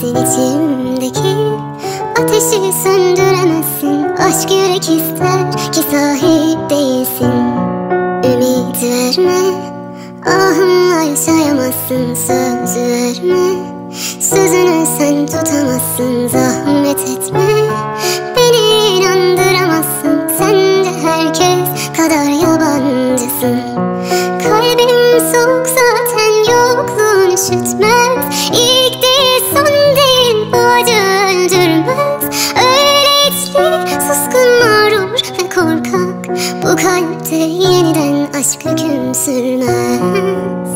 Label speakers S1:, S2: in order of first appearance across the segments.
S1: Sen içimdeki ateşi söndüremezsin. Aşk yürek ister ki sahip değilsin. Ümit verme, ahımla yaşayamazsın. Söz verme, sözünü sen tutamazsın. Zahmet etme, beni inandıramazsın. Sen de herkes kadar yabancısın. Kalbim soğuk zaten, yokluğun üşütmez. İlk değil son değil, bu acı öldürmez. Öyle içli, suskun, mağrur ve korkak. Bu kalpte yeniden aşk hüküm sürmez.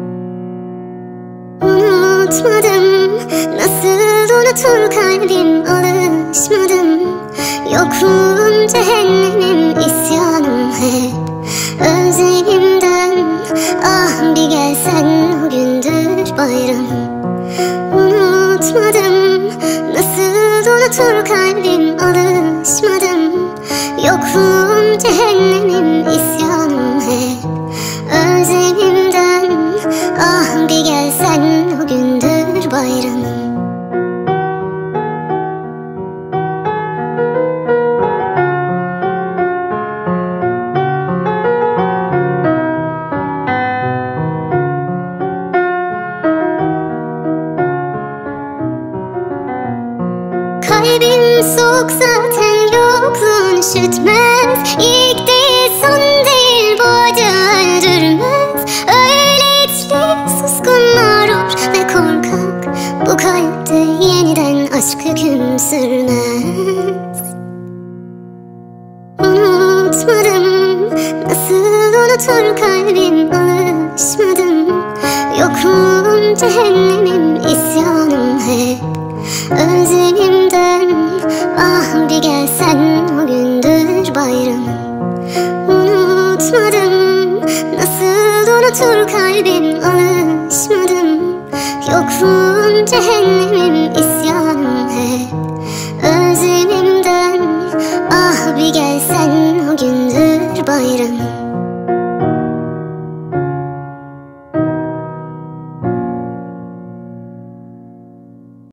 S1: Unutmadım, nasıl unutur kalbim, alışmadım. Yokluğum cehennemim, isyanım hep özlemimden. Ah bir gelsen, o gündür bayramım. Unutmadım, nasıl unutur kalbim, alışmadım. Yokluğum cehennemim, isyanım hep özlemimden. Ah bir gelsen, o gündür bayramım. Kalbim soğuk zaten, yokluğun üşütmez. İlk değil son değil, bu acı öldürmez. Öyle içli, suskun, mağrur ve korkak. Bu kalpte yeniden aşk hüküm sürmez. Unutmadım, nasıl unutur kalbim, alışmadım. Yokluğum cehennemim, isyanım hep özlemimden. Ah bir gelsen, o gündür bayramım. Unutmadım, nasıl unutur kalbim, alışmadım. Yokluğum cehennemim, isyanım hep özlemimden. Ah bir gelsen, o gündür bayramım.